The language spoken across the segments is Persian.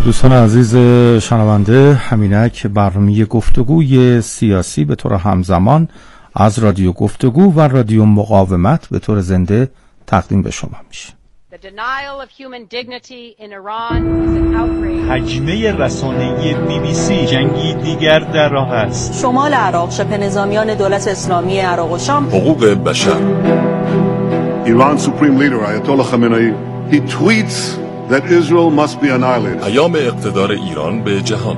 دوستان عزیز شنونده، همینک برنامه گفتگوی سیاسی به طور همزمان از رادیو گفتگو و رادیو مقاومت به طور زنده تقدیم به شما میشه. هجمه رسانه‌ای BBC، جنگی دیگر در راه است. شمال عراق، شبه نظامیان دولت اسلامی عراق و شام. حقوق بشر. Iran's supreme leader Ayatollah Khamenei, he tweets that Israel must be annihilated. پیام اقتدار ایران به جهان.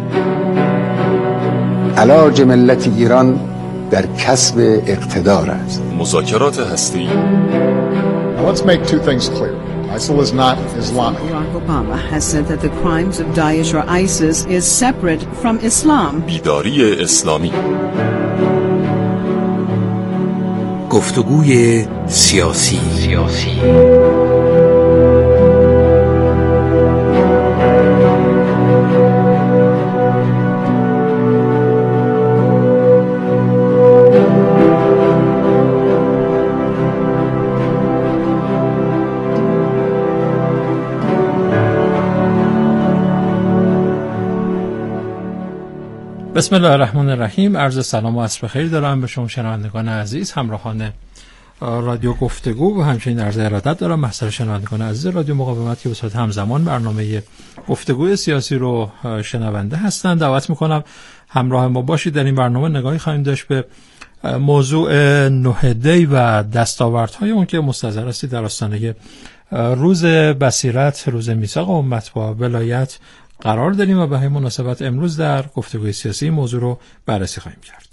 علاج ملت ایران در کسب اقتدار است. مذاکرات هسته‌ای. Let's make two things clear. ISIL is not Islamic. Barack Obama has said that the crimes of Daesh or ISIS is separate from Islam. بیداری اسلامی. گفتگوی سیاسی. بسم الله الرحمن الرحیم. عرض سلام و عصر بخیر دارم به شما شنوندگان عزیز، همراهان رادیو گفتگو و همچنین عرض ارادت دارم محضر شنوندگان عزیز رادیو مقاومت که به صورت همزمان برنامه گفتگوی سیاسی رو شنونده هستند. دعوت میکنم همراه ما باشید. در این برنامه نگاهی خواهیم داشت به موضوع 9 دی و دستاوردهای اون که مستحضر است در آستانه روز بصیرت، روز میثاق امت با ولایت قرار داریم و به همین مناسبت امروز در گفتگوی سیاسی موضوع رو بررسی خواهیم کرد.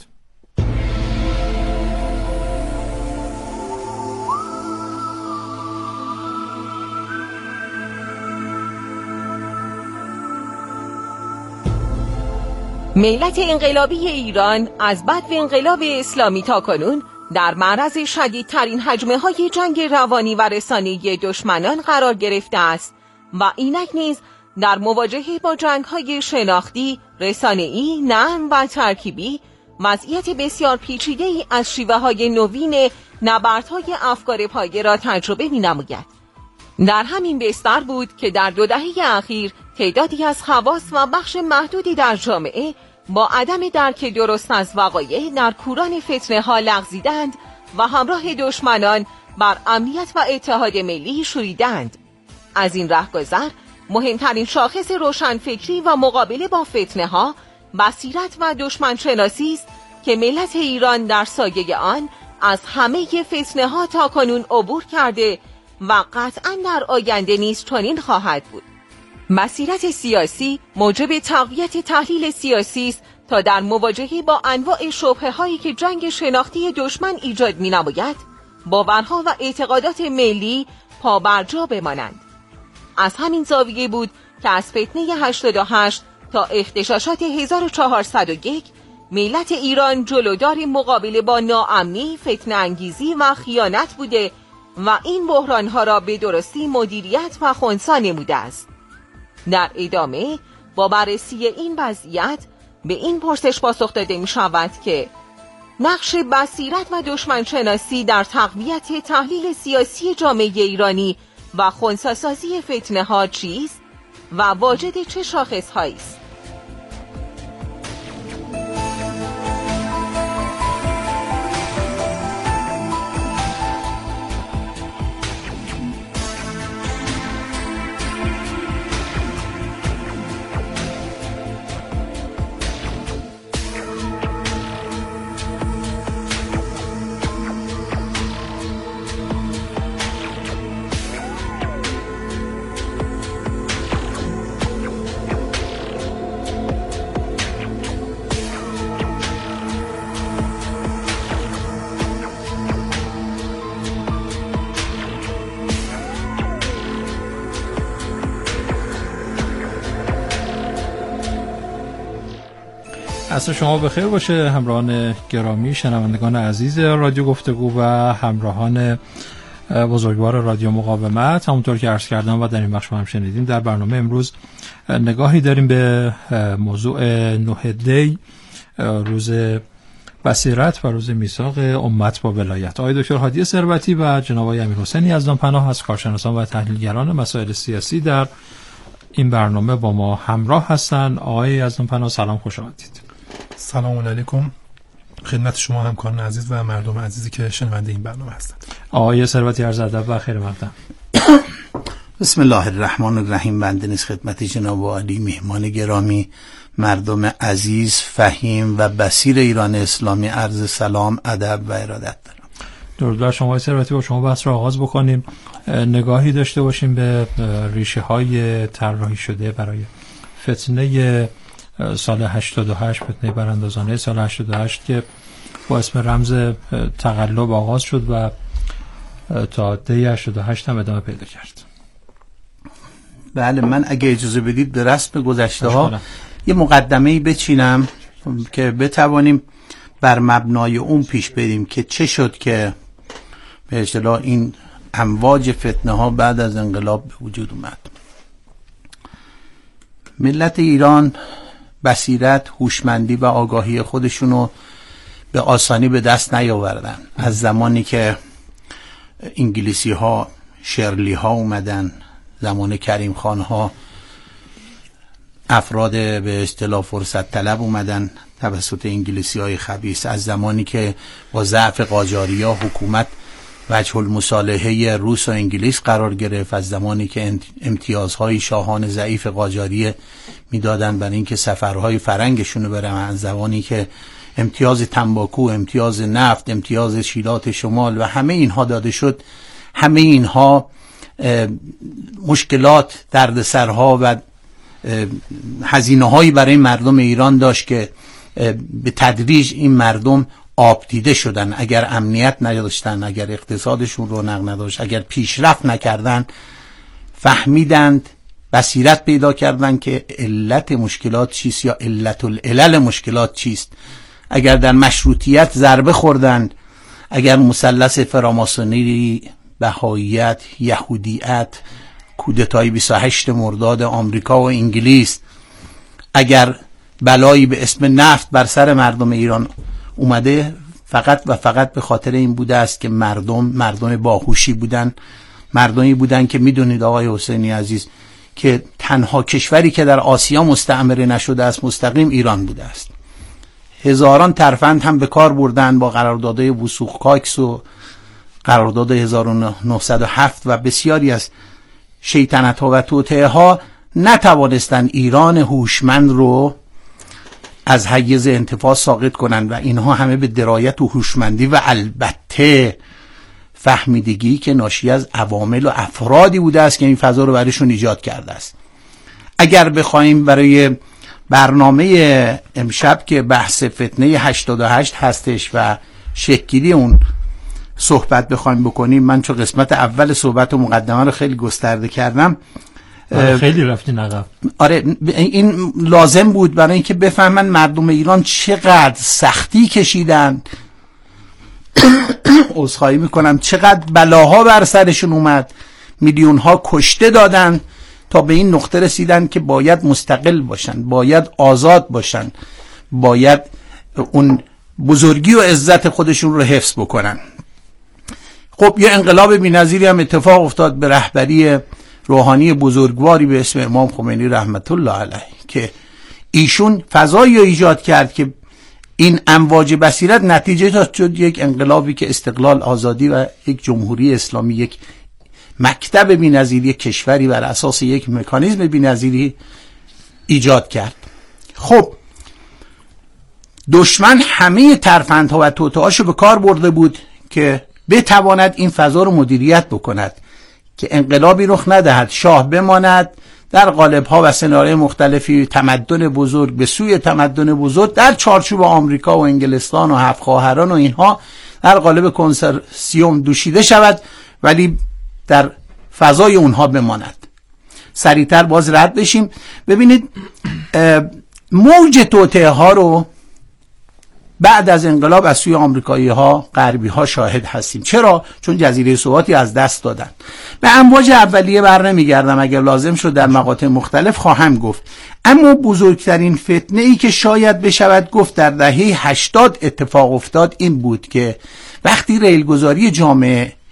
ملت انقلابی ایران از بعد انقلاب اسلامی تا کنون در معرض شدیدترین هجمه‌های جنگ روانی و رسانه‌ای دشمنان قرار گرفته است و اینک نیز در مواجهه با جنگ‌های شناختی، رسانه‌ای، نرم و ترکیبی وضعیت بسیار پیچیده‌ای از شیوه‌های نوین نبردهای افکار پایه را تجربه می‌نماید. در همین بستر بود که در 2 دهه اخیر تعدادی از خواص و بخش محدودی در جامعه با عدم درک درست از وقایع در کوران فتنه‌ها لغزیدند و همراه دشمنان بر امنیت و اتحاد ملی شوریدند. از این رهگذر مهمترین شاخص روشنفکری و مقابله با فتنه‌ها بصیرت و دشمن شناسی است که ملت ایران در سایه آن از همه فتنه‌ها تا کنون عبور کرده و قطعاً در آینده نیز چنین خواهد بود. بصیرت سیاسی موجب تقویت تحلیل سیاسی است تا در مواجهه با انواع شبهه‌هایی که جنگ شناختی دشمن ایجاد می‌نماید باورها و اعتقادات ملی پابرجا بمانند. از همین زاویه بود که از فتنه 88 تا اغتشاشات 1401 ملت ایران جلودار مقابله با ناامنی، فتنه انگیزی و خیانت بوده و این بحرانها را به درستی مدیریت و خنثی نموده است. در ادامه با بررسی این وضعیت به این پرسش پاسخ داده می شود که نقش بصیرت و دشمن شناسی در تقویت تحلیل سیاسی جامعه ایرانی و خنثی‌سازی فتنه‌ها چیست و واجد چه شاخص‌هایی است؟ عصر شما بخیر باشه همراهان گرامی، شنوندگان عزیز رادیو گفتگو و همراهان بزرگوار رادیو مقاومت. همونطور که عرض کردم و در این بخش هم شنیدیم، در برنامه امروز نگاهی داریم به موضوع 9 دی، روز بصیرت و روز میثاق امت با ولایت. آقای دکتر هادی ثروتی و جناب آقای امیرحسین یزدانپناه از کارشناسان و تحلیلگران مسائل سیاسی در این برنامه با ما همراه هستن. آقای یزدانپناه سلام، خوش آمدید. سلام علیکم خدمت شما همکاران عزیز و مردم عزیزی که شنونده این برنامه هستند. آقای ثروتی عرض ادب و خیر مقدم. بسم الله الرحمن الرحیم. بنده نیز خدمت جناب عالی مهمان گرامی، مردم عزیز، فهیم و بصیر ایران اسلامی عرض سلام، ادب و ارادت دارم. درود بر شما ثروتی. با شما بحث را آغاز بکنیم، نگاهی داشته باشیم به ریشه های طراحی شده برای فتنه سال 88، فتنه براندازانه سال 88 که با اسم رمز تقلب آغاز شد و تا دی 88 هم ادامه پیدا کرد. بله، من اگه اجازه بدید به رسم گذشته ها یه مقدمه‌ای بچینم که بتوانیم بر مبنای اون پیش بریم که چه شد که به اصطلاح این امواج فتنه ها بعد از انقلاب به وجود اومد. ملت ایران بصیرت، هوشمندی و آگاهی خودشونو به آسانی به دست نیاوردن. از زمانی که انگلیسی ها، شرلی ها اومدن، زمان کریم خان ها، افراد به اصطلاح فرصت طلب اومدن توسط انگلیسی های خبیث، از زمانی که با ضعف قاجاریا حکومت وجه المصالحه روس و انگلیس قرار گرفت، از زمانی که امتیازهای شاهان ضعیف قاجاریه میدادن برای اینکه سفرهای فرنگشونو برن، از زمانی که امتیاز تنباکو، امتیاز نفت، امتیاز شیلات شمال و همه اینها داده شد، همه اینها مشکلات، دردسرها و هزینه هایی برای مردم ایران داشت که به تدریج این مردم آب دیده شدن. اگر امنیت نداشتن، اگر اقتصادشون رونق نداشت، اگر پیشرفت نکردن، فهمیدند، بصیرت پیدا کردن که علت مشکلات چیست یا علت العلل مشکلات چیست. اگر در مشروطیت ضربه خوردند، اگر مثلث فراماسونری، بهاییت، یهودیت، کودتای 28 مرداد آمریکا و انگلیس، اگر بلایی به اسم نفت بر سر مردم ایران اومده، فقط و فقط به خاطر این بوده است که مردم باهوشی بودن، مردمی بودن که میدونید آقای حسینی عزیز که تنها کشوری که در آسیا مستعمره نشده است مستقیم ایران بوده است. هزاران ترفند هم به کار بردن با قراردادهای وثوق کاکس و قرارداد 1907 و بسیاری از شیطنت ها و توطئه ها نتوانستند ایران هوشمند رو از حیز انتفاع ساقط کنند و اینها همه به درایت و هوشمندی و البته فهمیدگی که ناشی از عوامل و افرادی بوده است که این فضا رو برایشون ایجاد کرده است. اگر بخوایم برای برنامه امشب که بحث فتنه 88 هستش و شکلی اون صحبت بخوایم بکنیم، من چون قسمت اول صحبت و مقدمه رو خیلی گسترده کردم، خیلی رفتین عقب. آره، این لازم بود برای اینکه بفهمن مردم ایران چقدر سختی کشیدن، عذرخواهی میکنم، چقدر بلاها بر سرشون اومد، میلیون ها کشته دادن تا به این نقطه رسیدن که باید مستقل باشن، باید آزاد باشن، باید اون بزرگی و عزت خودشون رو حفظ بکنن. خب یه انقلاب بی‌نظیری هم اتفاق افتاد به رهبری روحانی بزرگواری به اسم امام خمینی رحمت الله علیه که ایشون فضایی رو ایجاد کرد که این امواج بصیرت نتیجه داد شد یک انقلابی که استقلال، آزادی و یک جمهوری اسلامی، یک مکتب بی‌نظیری، کشوری بر اساس یک مکانیزم بی‌نظیری ایجاد کرد. خب دشمن همه ترفندها و توطئه‌هاشو به کار برده بود که بتواند این فضا رو مدیریت بکند که انقلابی رخ ندهد، شاه بماند، در قالب‌ها و سناریوی مختلفی تمدن بزرگ به سوی تمدن بزرگ در چارچوب آمریکا و انگلستان و هفت خواهران و اینها در قالب کنسرسیوم دوشیده شود ولی در فضای اونها بماند. سریعتر باز رد بشیم. ببینید موج توطئه ها رو بعد از انقلاب از سوی آمریکایی ها، غربی ها شاهد هستیم. چرا؟ چون جزیره سواتی از دست دادن. به امواج اولیه بر نمیگردم، اگر لازم شد در مقاطع مختلف خواهم گفت. اما بزرگترین فتنه ای که شاید بشود گفت در دهه 80 اتفاق افتاد این بود که وقتی ریلگذاری جامعه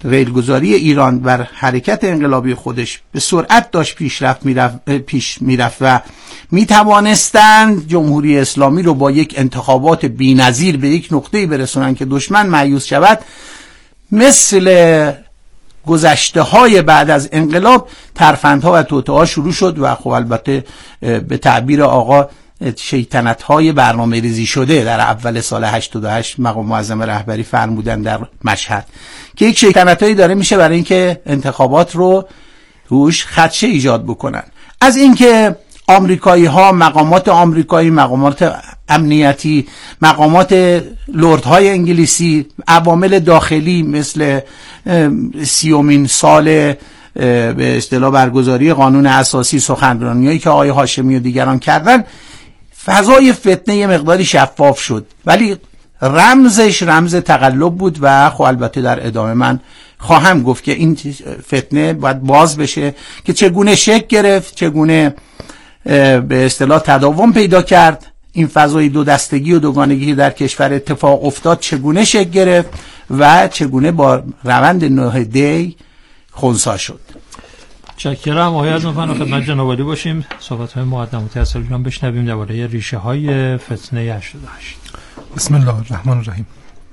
غیرگذاری ایران بر حرکت انقلابی خودش به سرعت داشت پیش میرفت و میتوانستند جمهوری اسلامی رو با یک انتخابات بی‌نظیر به یک نقطه‌ای برسونن که دشمن مایوس شود، مثل گذشته های بعد از انقلاب ترفندها و توطئه‌ها شروع شد و خب البته به تعبیر آقا شیطنت های برنامه ریزی شده در اول سال 88 مقام معظم رهبری فرمودن در مشهد که یک شیطنت هایی داره میشه برای اینکه انتخابات رو روش خدشه ایجاد بکنن. از اینکه آمریکایی ها، مقامات آمریکایی، مقامات امنیتی، مقامات لردهای انگلیسی، عوامل داخلی مثل 30مین سال به اصطلاح برگزاری قانون اساسی، سخنرانیایی که آقای هاشمی و دیگران کردن، فضای فتنه یه مقداری شفاف شد، ولی رمزش رمز تقلب بود و خب البته در ادامه من خواهم گفت که این فتنه باید باز بشه که چگونه شکل گرفت، چگونه به اصطلاح تداوم پیدا کرد، این فضای دو دستگی و دوگانگی که در کشور اتفاق افتاد چگونه شکل گرفت و چگونه با روند 9 دی خنثی شد. چکرم آقای عزم‌فنا، خدمت جناب عالی باشیم. صحبت‌های مقدماتی از سالگرام بشنویم درباره ریشه‌های فتنه 88. بسم الله الرحمن الرحیم.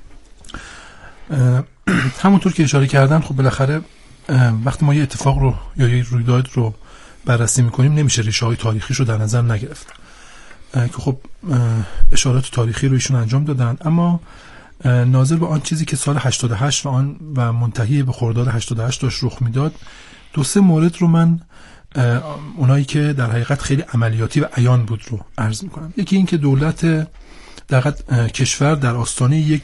همونطور که اشاره کردن، خب بالاخره وقتی ما یه اتفاق رو یا یه رویداد رو بررسی می‌کنیم نمیشه ریشه‌های تاریخیش رو در نظر نگرفت که خب اشارات تاریخی رو ایشون انجام دادن، اما ناظر به آن چیزی که سال 88 و منتهی به خرداد 88 داشت رخ میداد، 2-3 مورد رو من اونایی که در حقیقت خیلی عملیاتی و عیان بود رو عرض میکنم. یکی این که دولت در حقیقت کشور در آستانه یک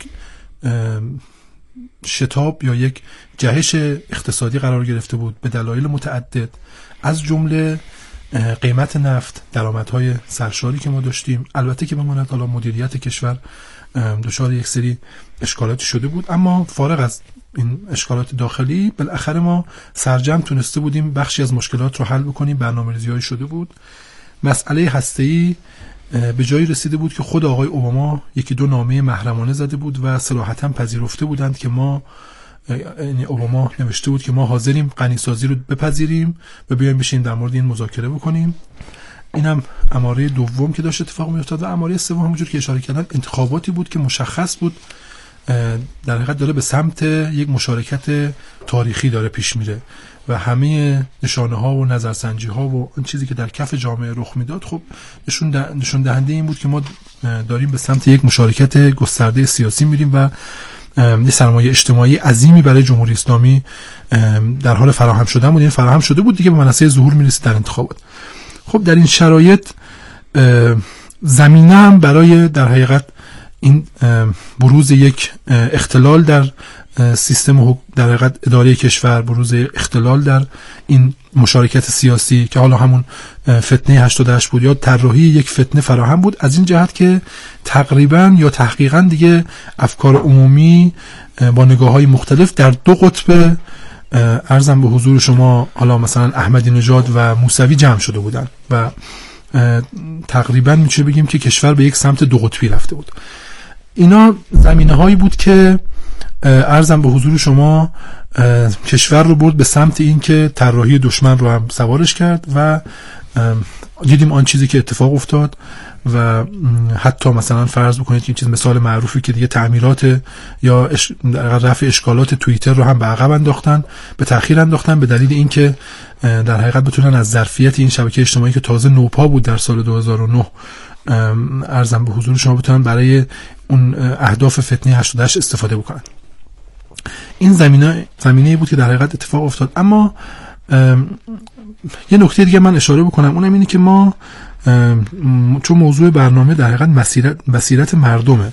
شتاب یا یک جهش اقتصادی قرار گرفته بود به دلایل متعدد، از جمله قیمت نفت، درآمدهای سرشاری که ما داشتیم، البته که بماند حالا مدیریت کشور دچار یک سری اشکالات شده بود، اما فارغ از این اشکالات داخلی بالاخره ما سرجم تونسته بودیم بخشی از مشکلات رو حل بکنیم. برنامه‌ریزی‌های شده بود. مسئله هسته‌ای به جایی رسیده بود که خود آقای اوباما 1-2 نامه محرمانه زده بود و صراحتاً پذیرفته بودند که ما، یعنی اوباما نوشته بود که ما حاضریم غنیسازی رو بپذیریم و بیایم بشیم در مورد این مذاکره بکنیم. اینم اماره دوم که داشت اتفاق میافتاد. و اماره سوم همونجور که اشاره کردن انتخاباتی بود که مشخص بود در حقیقت داره به سمت یک مشارکت تاریخی داره پیش میره و همه نشانه ها و نظرسنجی ها و اون چیزی که در کف جامعه رخ میداد خب نشون دهنده این بود که ما داریم به سمت یک مشارکت گسترده سیاسی میریم و یه سرمایه اجتماعی عظیمی برای جمهوری اسلامی در حال فراهم شدن بود. این فراهم شده بود دیگه، به منصه ظهور میرسید در انتخابات. خب در این شرایط زمینه هم برای در حقیقت این بروز یک اختلال در سیستم در حقیقت اداره کشور، بروز اختلال در این مشارکت سیاسی که حالا همون فتنه 88 بود یا طراحی یک فتنه فراهم بود، از این جهت که تقریبا یا تحقیقا دیگه افکار عمومی با نگاه‌های مختلف در 2 قطب عرضم به حضور شما حالا مثلا احمدی نژاد و موسوی جمع شده بودن و تقریبا میشه بگیم که کشور به یک سمت 2 قطبی رفته بود. اینا زمینه هایی بود که عرضم به حضور شما کشور رو برد به سمت این که طراحی دشمن رو هم سوارش کرد و دیدیم آن چیزی که اتفاق افتاد و حتی مثلا فرض بکنید که این چیز مثال معروفی که دیگه تعمیرات یا رفع اشکالات توییتر رو هم به عقب انداختن، به تأخیر انداختن به دلیل اینکه در حقیقت بتونن از ظرفیت این شبکه اجتماعی که تازه نوپا بود در سال 2009 عرضم به حضور شما بتونن برای اون اهداف فتنه 88 استفاده بکنن. این زمینه بود که در حقیقت اتفاق افتاد. اما یه نکته دیگه من اشاره بکنم، اونم اینه که ما چون موضوع برنامه در حقیقت بصیرت مردمه،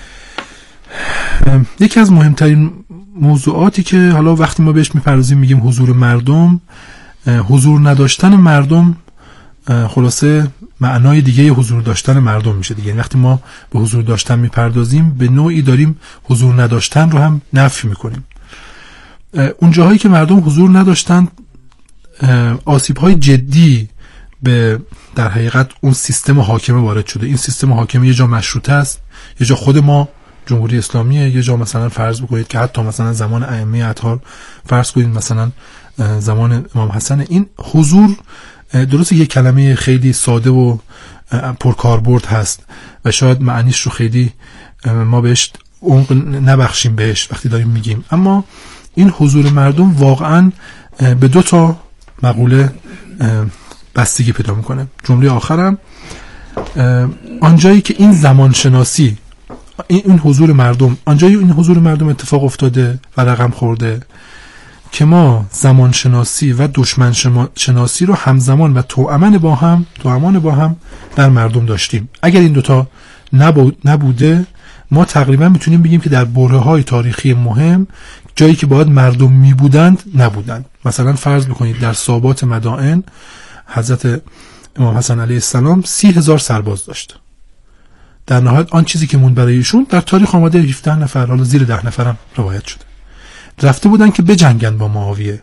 یکی از مهمترین موضوعاتی که حالا وقتی ما بهش میپردازیم میگیم حضور مردم، حضور نداشتن مردم خلاصه معنای دیگه حضور داشتن مردم میشه دیگه. وقتی ما به حضور داشتن میپردازیم به نوعی داریم حضور نداشتن رو هم نفی میکنیم. اون جاهایی که مردم حضور نداشتن آسیب‌های جدی به در حقیقت اون سیستم حاکمه وارد شده. این سیستم حاکمه یه جا مشروطه است، یه جا خود ما جمهوری اسلامیه، یه جا مثلا فرض بکنید که حتی مثلا زمان ائمه اطهار، فرض کنید مثلا زمان امام حسن، این حضور درست یه کلمه خیلی ساده و پرکاربرد هست و شاید معنیش رو خیلی ما بهش عمق نبخشیم بهش وقتی داریم میگیم، اما این حضور مردم واقعا به دو تا مقوله بستگی پیدا میکنه. جمله آخرم آنجایی که این زمان شناسی، این حضور مردم، آنجایی این حضور مردم اتفاق افتاده و رقم خورده که ما زمان شناسی و دشمن شناسی رو همزمان و توأمان با هم در مردم داشتیم. اگر این دوتا نبوده، ما تقریبا میتونیم بگیم که در برهه‌های تاریخی مهم جایی که باید مردم میبودند نبودند. مثلا فرض بکنید در سابات مدائن حضرت امام حسن علیه السلام 30,000 سرباز داشت. در نهایت آن چیزی که موند برای ایشون در تاریخ آمده 17 نفر، حالا زیر 10 نفرم روایت شده، رفته بودن که بجنگن با معاویه.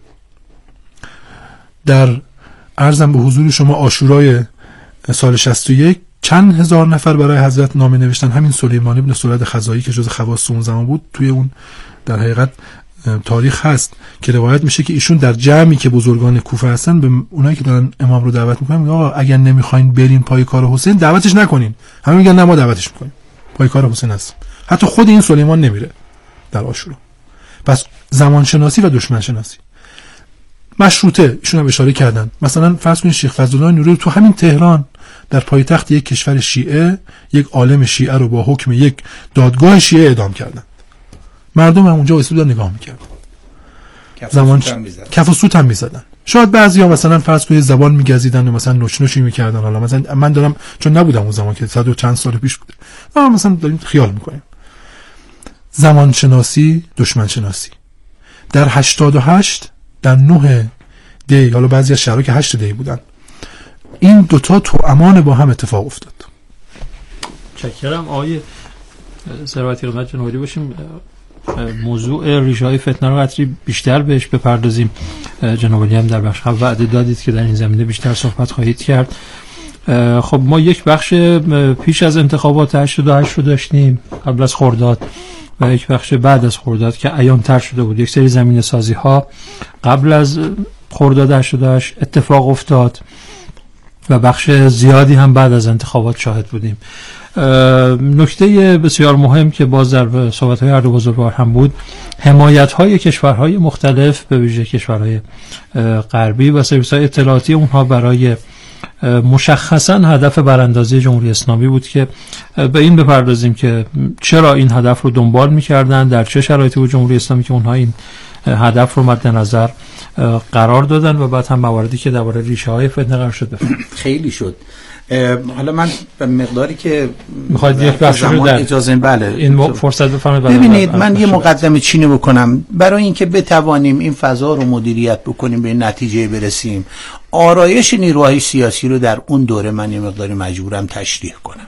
در عرضم به حضور شما عاشورای سال 61 چند هزار نفر برای حضرت نامه نوشتن. همین سلیمان ابن سولد خزاعی که جز خواص اون زمان بود، توی اون در حقیقت تاریخ هست که روایت میشه که ایشون در جمعی که بزرگان کوفه هستن به اونایی که دارن امام رو دعوت میکنن میگن آقا اگر نمیخواین برین پای کار حسین دعوتش نکنین. همه میگن نه ما دعوتش میکنیم، پای کار حسین هست. حتی خود این سلیمان نمیره در عاشورا. پس زمان شناسی و دشمن شناسی مشروطه، ایشون هم اشاره کردن. مثلا فرض کنید شیخ فضلالله نوری تو همین تهران در پایتخت یک کشور شیعه یک عالم شیعه رو با حکم یک دادگاه شیعه اعدام کردن. مردم هم اونجا واسه نگاه میکردن، زمان کف و سوت هم میزدن. شاید بعضیا مثلا فرض کنید زبان میگزیدن و مثلا نوچ میکردن. حالا مثلا من دارم چون نبودم اون زمان که 100 و چند سال پیش بوده، ما مثلا داریم خیال میکنیم. زمان شناسی، دشمن شناسی. در 88 در 9 دی، حالا بعضی از شهرها که 8 دی بودن، این دوتا توأمان با هم اتفاق افتاد. چکرم آقای ثروتی خدمت جنابعالی باشیم. موضوع ریشه‌های فتنه رو قدری بیشتر بهش بپردازیم. جنابعالی هم در بخش وعده دادید که در این زمینه بیشتر صحبت خواهید کرد. خب ما یک بخش پیش از انتخابات 88 رو داشتیم قبل از خرداد و یک بخش بعد از خرداد که عیان‌تر شده بود. یک سری زمینه سازی ها قبل از خرداد 88 اتفاق افتاد و بخش زیادی هم بعد از انتخابات شاهد بودیم. نکته بسیار مهم که باز در صحبت‌های هر دو بزرگوار هم بود، حمایت‌های کشورهای مختلف به ویژه کشورهای غربی و سرویس‌های اطلاعاتی اونها برای مشخصا هدف براندازی جمهوری اسلامی بود که به این بپردازیم که چرا این هدف رو دنبال می‌کردن، در چه شرایطی بود جمهوری اسلامی که اونها این هدف رو مد نظر قرار دادن و بعد هم مواردی که درباره ریشه‌های فتنه قرار شد بفرمایید. خیلی شد. حالا من به مقداری که میخواید یک بخش رو در اجازه بله این فرصت بفرمایید. ببینید من یه مقدمه چینی بکنم برای اینکه بتوانیم این فضا رو مدیریت بکنیم، به نتیجه برسیم. آرایش نیروهای سیاسی رو در اون دوره من یه مقداری مجبورم تشریح کنم.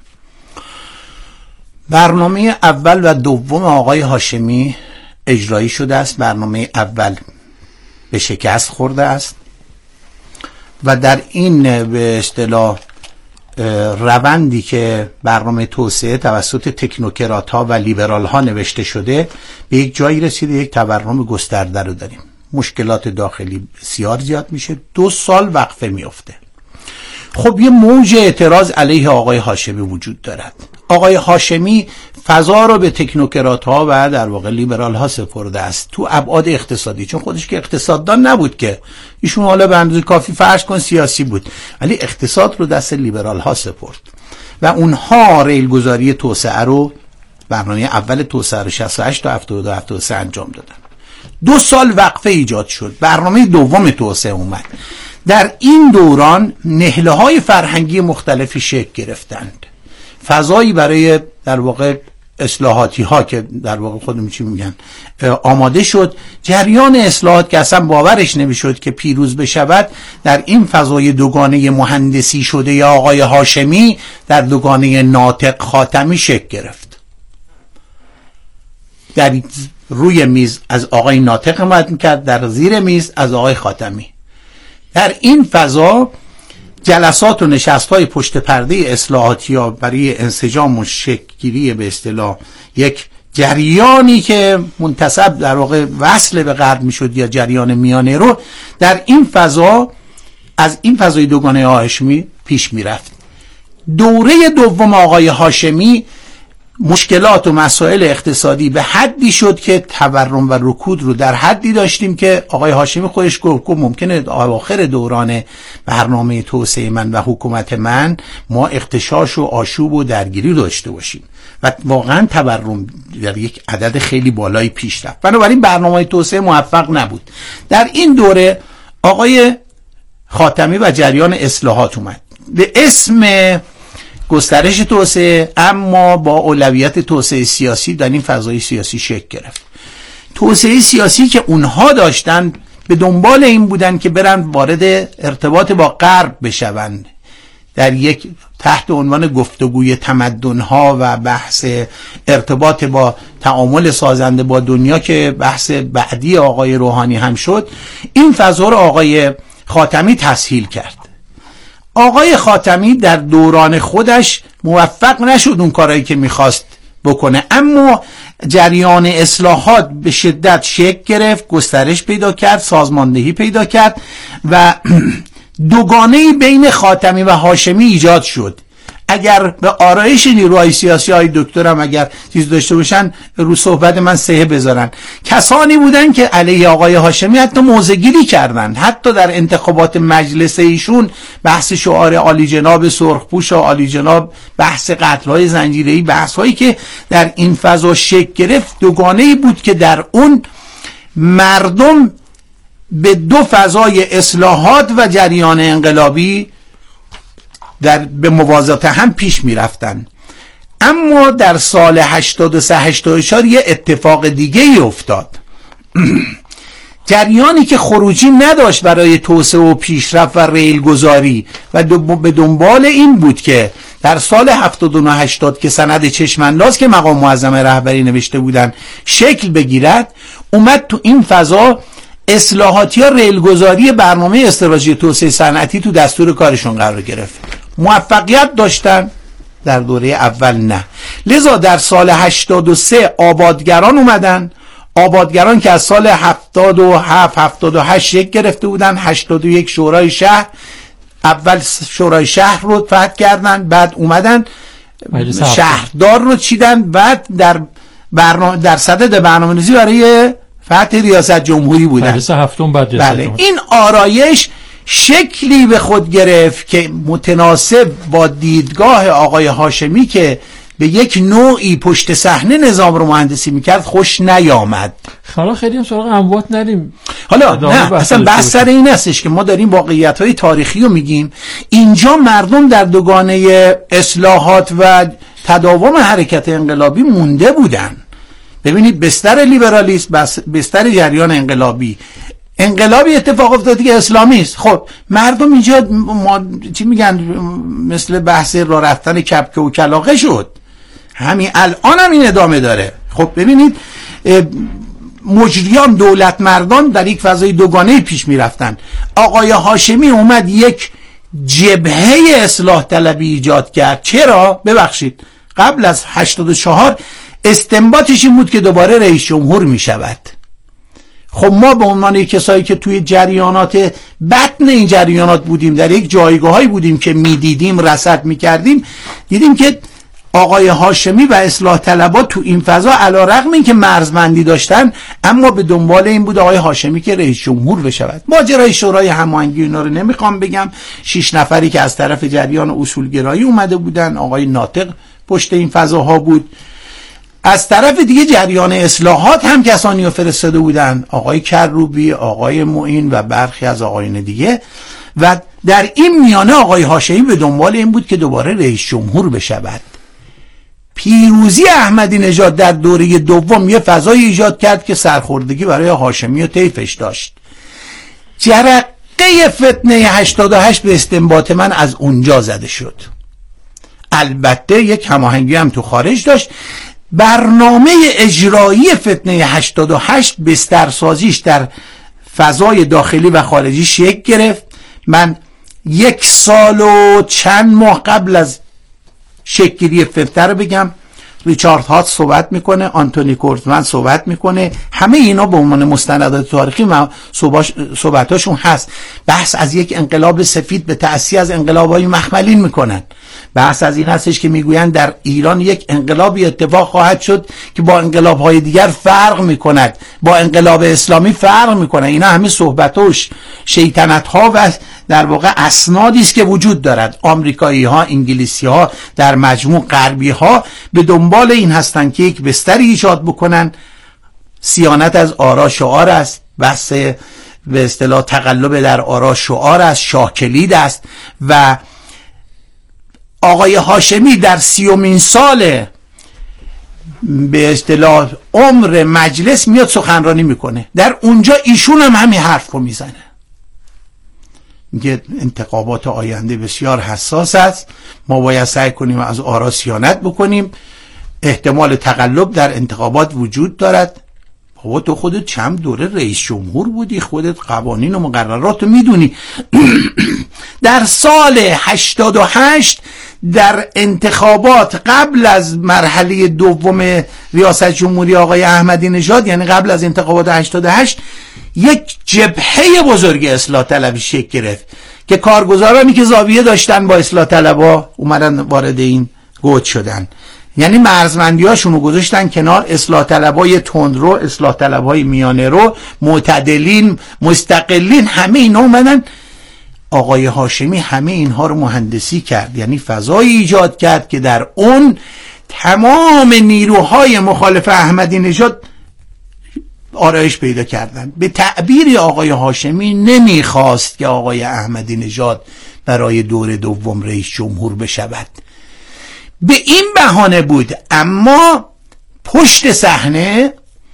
برنامه اول و دوم آقای هاشمی اجرایی شده است. برنامه اول به شکست خورده است و در این به اصطلاح روندی که برنامه توسعه توسط تکنوکرات ها و لیبرال ها نوشته شده به یک جایی رسیده، یک تورم گسترده رو داریم. مشکلات داخلی بسیار زیاد میشه، 2 سال وقفه میفته. خب یه موج اعتراض علیه آقای هاشمی وجود دارد. آقای هاشمی فضا رو به تکنوکرات ها و در واقع لیبرال ها سپرده است تو ابعاد اقتصادی، چون خودش که اقتصاددان نبود که ایشون، حالا به اندازه کافی فرض کن سیاسی بود، ولی اقتصاد رو دست لیبرال ها سپرد و اونها ریلگذاری توسعه رو، برنامه اول توسعه رو 68 تا 72 73 انجام دادن. 2 سال وقفه ایجاد شد. برنامه دوم توسعه اومد. در این دوران نهله‌های فرهنگی مختلفی شکل گرفتند. فضایی برای در واقع اصلاحاتی ها که در واقع خودم چی میگن آماده شد. جریان اصلاحات که اصلا باورش نمیشد که پیروز بشود، در این فضای دوگانه مهندسی شده یا آقای هاشمی در دوگانه ناطق خاتمی شکل گرفت. در روی میز از آقای ناطق حمایت میکرد، در زیر میز از آقای خاتمی. در این فضا جلسات و نشست‌های پشت پرده اصلاحاتی ها برای انسجام و شکل‌گیری به اصطلاح یک جریانی که منتسب در واقع وصل به غرب میشد یا جریان میانه رو در این فضا از این فضای دوگانه هاشمی پیش میرفت. دوره دوم آقای هاشمی مشکلات و مسائل اقتصادی به حدی شد که تورم و رکود رو در حدی داشتیم که آقای هاشمی خودش گفت ممکنه آخر دوران برنامه توسعه من و حکومت من ما اغتشاش و آشوب و درگیری داشته باشیم و واقعا تورم در یک عدد خیلی بالایی پیش رفت. بنابراین برنامه توسعه موفق نبود. در این دوره آقای خاتمی و جریان اصلاحات اومد به اسم گسترش توسعه، اما با اولویت توسعه سیاسی در این فضای سیاسی شکل گرفت. توسعه سیاسی که اونها داشتن به دنبال این بودن که برن وارد ارتباط با غرب بشوند در یک تحت عنوان گفتگوی تمدن‌ها و بحث ارتباط با تعامل سازنده با دنیا که بحث بعدی آقای روحانی هم شد. این فضا رو آقای خاتمی تسهیل کرد. آقای خاتمی در دوران خودش موفق نشد اون کارهایی که میخواست بکنه، اما جریان اصلاحات به شدت شکل گرفت، گسترش پیدا کرد، سازماندهی پیدا کرد و دوگانه‌ای بین خاتمی و هاشمی ایجاد شد. اگر به آرایش نیروهای سیاسی های دکترم اگر چیز داشته باشن رو صحبت من سهه بذارن، کسانی بودن که علیه آقای هاشمی حتی موضع‌گیری کردن، حتی در انتخابات مجلس ایشون بحث شعار عالی جناب سرخپوش و عالی جناب بحث قتل‌های زنجیره‌ای، بحث‌هایی که در این فضا شکل گرفت دوگانه‌ای بود که در اون مردم به دو فضای اصلاحات و جریان انقلابی به موازات هم پیش می رفتن. اما در سال 83-84 یه اتفاق دیگه ای افتاد. جریانی که خروجی نداشت برای توسعه و پیشرفت و ریلگذاری و به دنبال این بود که در سال 79-80 که سند چشم‌انداز که مقام معظم رهبری نوشته بودن شکل بگیرد، اومد تو این فضا اصلاحاتی ها ریلگذاری برنامه استراتژی توسعه صنعتی تو دستور کارشون قرار گرفت. موفقیت داشتن در دوره اول نه. لذا در سال 83 آبادگران اومدن، آبادگران که از سال 77-78 شکل گرفته بودن، 81 شورای شهر، اول شورای شهر رو فتح کردن، بعد اومدن شهردار رو چیدن، بعد در صدد برنامه‌ریزی برای فتح ریاست جمهوری بودن. بله. این آرایش شکلی به خود گرفت که متناسب با دیدگاه آقای هاشمی که به یک نوعی پشت صحنه نظام رو مهندسی میکرد خوش نیامد. حالا خیلی هم سراغ اموات نریم. حالا نه، اصلا بحث سر این هستش که ما داریم واقعیت‌های تاریخی رو میگیم. اینجا مردم در دوگانه اصلاحات و تداوم حرکت انقلابی مونده بودن. ببینید بستر لیبرالیسم، بستر جریان انقلابی اتفاق افتاده که اسلامی است. خب مردم اینجا چی میگن، مثل بحث راه رفتن کپک و کلاغه شد. همین الان هم این ادامه داره. خب ببینید مجریان دولت مردان در یک فضای دوگانه پیش میرفتن. آقای هاشمی اومد یک جبهه اصلاح طلبی ایجاد کرد. چرا؟ ببخشید قبل از 84 استنباطش این بود که دوباره رئیس جمهور میشود. خب ما به عنوان کسایی که توی جریانات بطن این جریانات بودیم، در یک جایگاهایی بودیم که میدیدیم، رصد میکردیم، دیدیم که آقای هاشمی و اصلاح طلبات تو این فضا علیرغم اینکه مرزبندی داشتن، اما به دنبال این بود آقای هاشمی که رئیس جمهور بشود. ماجرای شورای هماهنگی اینا رو نمیخوام بگم. 6 نفری که از طرف جریان اصولگرایی اومده بودن، آقای ناطق پشت این فضاها بود. از طرف دیگه جریان اصلاحات هم کسانی رو فرستاده بودن، آقای کروبی، آقای معین و برخی از آقایان دیگه. و در این میانه آقای هاشمی به دنبال این بود که دوباره رئیس جمهور بشود. پیروزی احمدی نژاد در دوره دوم یه فضای ایجاد کرد که سرخوردگی برای هاشمی و طیفش داشت. جرقه فتنه 88 به استنباط من از اونجا زده شد. البته یک هماهنگی هم تو خارج داشت. برنامه اجرایی فتنه 88 بسترسازیش در فضای داخلی و خارجی شکل گرفت. من 1 سال و چند ماه قبل از شکل‌گیری فتنه رو بگم، ریچارد هات صحبت میکنه، آنتونی کورتمن صحبت میکنه، همه اینا به عنوان مستندات تاریخی صحبتاشون هست. بحث از یک انقلاب سفید به تأسی از انقلاب‌های مخملین میکنن. بحث از این هستش که میگویند در ایران یک انقلابی اتفاق خواهد شد که با انقلاب‌های دیگر فرق میکند، با انقلاب اسلامی فرق میکنه. اینا همه صحبتاش شیطنت‌ها و در واقع اسنادی است که وجود دارد. آمریکایی‌ها، انگلیسی‌ها، در مجموع غربی‌ها به دنبال این هستند که یک بستری ایجاد بکنن. صیانت از آرا شعار است، بحث به اصطلاح تقلب در آرا شعار است، شاکلید است. و آقای هاشمی در 30مین سال به اصطلاح عمر مجلس میاد سخنرانی میکنه، در اونجا ایشون هم همین حرف رو میزنه، میگه انتخابات آینده بسیار حساس است، ما باید سعی کنیم از آرا صیانت بکنیم، احتمال تقلب در انتخابات وجود دارد. بابا تو خودت چند دوره رئیس جمهور بودی، خودت قوانین و مقررات رو میدونی. در سال 88 در انتخابات قبل از مرحله دوم ریاست جمهوری آقای احمدی نژاد، یعنی قبل از انتخابات 88، یک جبهه بزرگ اصلاح طلبی شکل گرفت که کارگزارانی که زاویه داشتن با اصلاح طلبا اومدن وارد این گوت شدن، یعنی مرزبندیاشون رو گذاشتن کنار. اصلاح طلبای تندرو، اصلاح طلبای میانه رو، معتدلین، مستقلین، همه اینا اومدن. آقای هاشمی همه اینها رو مهندسی کرد، یعنی فضایی ایجاد کرد که در اون تمام نیروهای مخالف احمدی نژاد آرایش پیدا کردن. به تعبیر آقای هاشمی نمیخواست که آقای احمدی نژاد برای دور دوم رئیس جمهور بشود، به این بهانه بود. اما پشت صحنه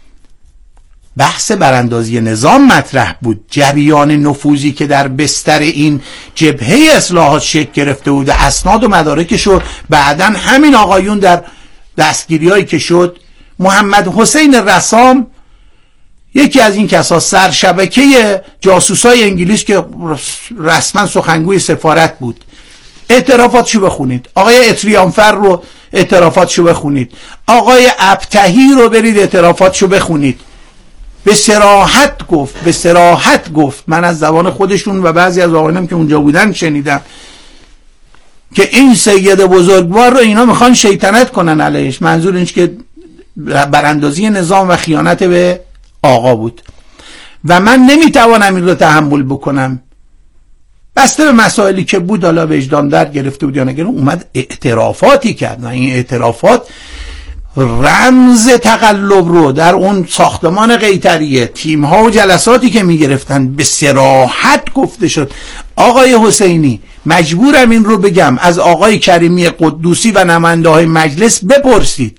بحث براندازی نظام مطرح بود. جریان نفوذی که در بستر این جبهه اصلاحات شکل گرفته بود، اسناد و مدارکش رو بعداً همین آقایون در دستگیری‌هایی که شد، محمد حسین رسام یکی از این کسا، سرشبکه جاسوسای انگلیس که رسما سخنگوی سفارت بود، اعترافاتشو بخونید. آقای اتریانفر رو اعترافاتشو بخونید، آقای ابتهی رو برید اعترافاتشو بخونید. به صراحت گفت من از زبان خودشون و بعضی از آقایانم که اونجا بودن شنیدم که این سید بزرگوار رو اینا میخوان شیطنت کنن علیهش. منظور اینش که براندازی نظام و خیانت به آقا بود و من نمیتوانم این رو تحمل بکنم. بسته به مسائلی که بود، حالا وجدان درد گرفته بود یا نگرفت، اومد اعترافاتی کرد و این اعترافات رمز تقلب رو در اون ساختمان قیطریه، تیم‌ها و جلساتی که می‌گرفتن به صراحت گفته شد. آقای حسینی، مجبورم این رو بگم، از آقای کریمی قدوسی و نماینده‌های مجلس بپرسید.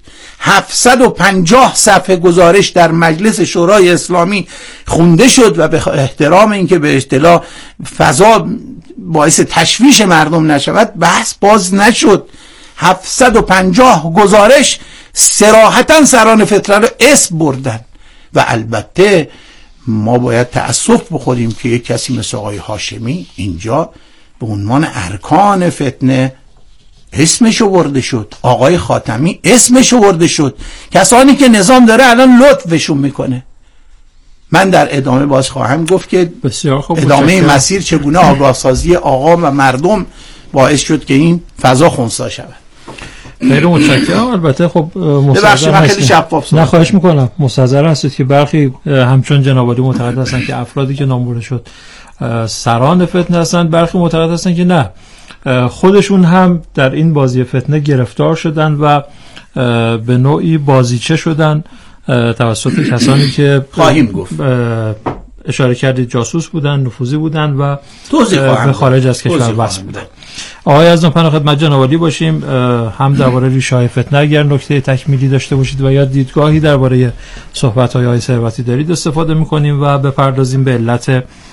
750 صفحه گزارش در مجلس شورای اسلامی خونده شد و به احترام اینکه به اصطلاح فضا باعث تشویش مردم نشود بحث باز نشد. 750 گزارش صراحتاً سران فتنه رو اسم بردن و البته ما باید تأسف بخوریم که یک کسی مثل آقای هاشمی اینجا به عنوان ارکان فتنه اسمش برده شد، آقای خاتمی اسمش برده شد، کسانی که نظام داره الان لطفشون میکنه. من در ادامه باز خواهم گفت که ادامه مسیر چگونه آگاه سازی آقا و مردم باعث شد که این فضا خنثی شود. خیلی متشکرم. البته خب ببخشید من خیلی شفاف نه خواهش میکنم. مستحضر هستید که برخی همچون جناب عالی معتقد هستن که افرادی که نام برده شد سران فتنه هستند، برخی معتقد هستن که نه، خودشون هم در این بازی فتنه گرفتار شدن و به نوعی بازیچه شدن توسط کسانی که خواهیم گفت اشاره کردید جاسوس بودن، نفوذی بودن و به خارج از کشور وصل بودن. آقای ازم پناه خدمت جناب عالی باشیم، هم درباره ریشه‌های فتنه اگر نکته تکمیلی داشته باشید و یا دیدگاهی درباره صحبت‌های آقای ثروتی دارید استفاده می‌کنیم و بپردازیم به علت